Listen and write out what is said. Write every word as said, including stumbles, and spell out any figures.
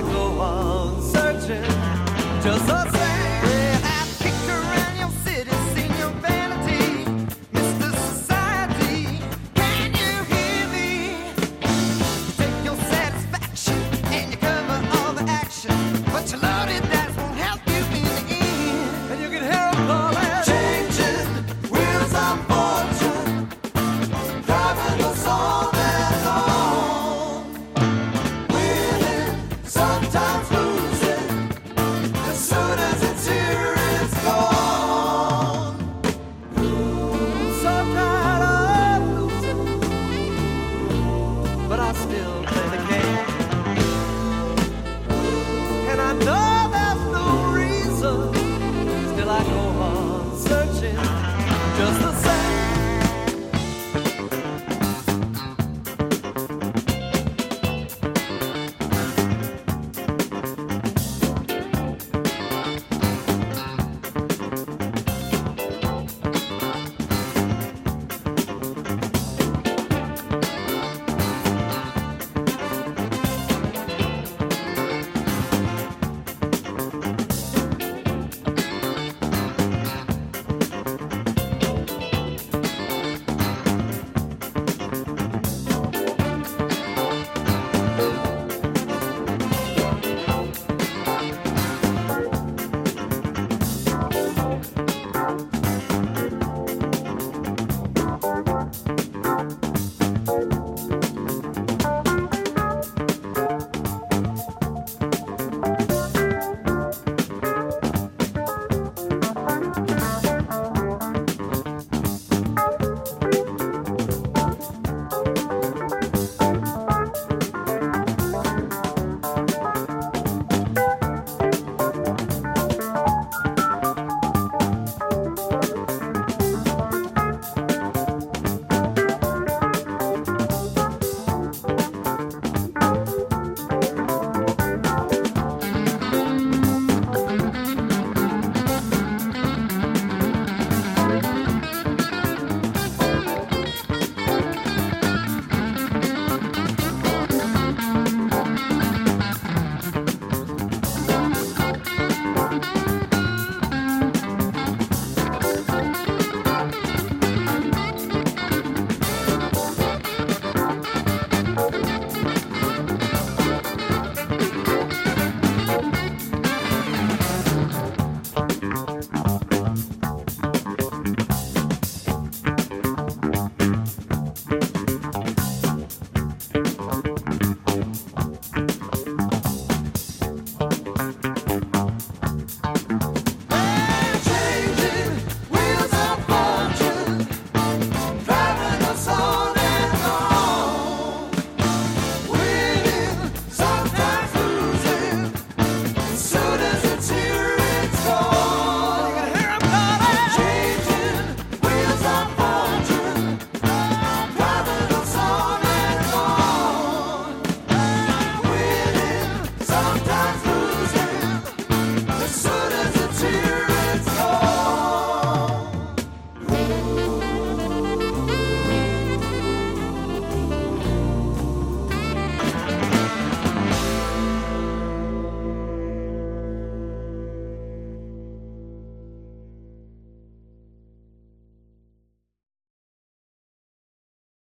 go on searching just the same. Well, I've kicked around your city, seen your vanity, Mister Society. Can you hear me? You take your satisfaction and you cover all the action, but your loaded dice won't help you in the end. And you can hear 'em calling, changing wheels of fortune, driving us on and on. Winning, sometimes losing, as soon as it's here, it's gone. So tired of losing, but I still play the game.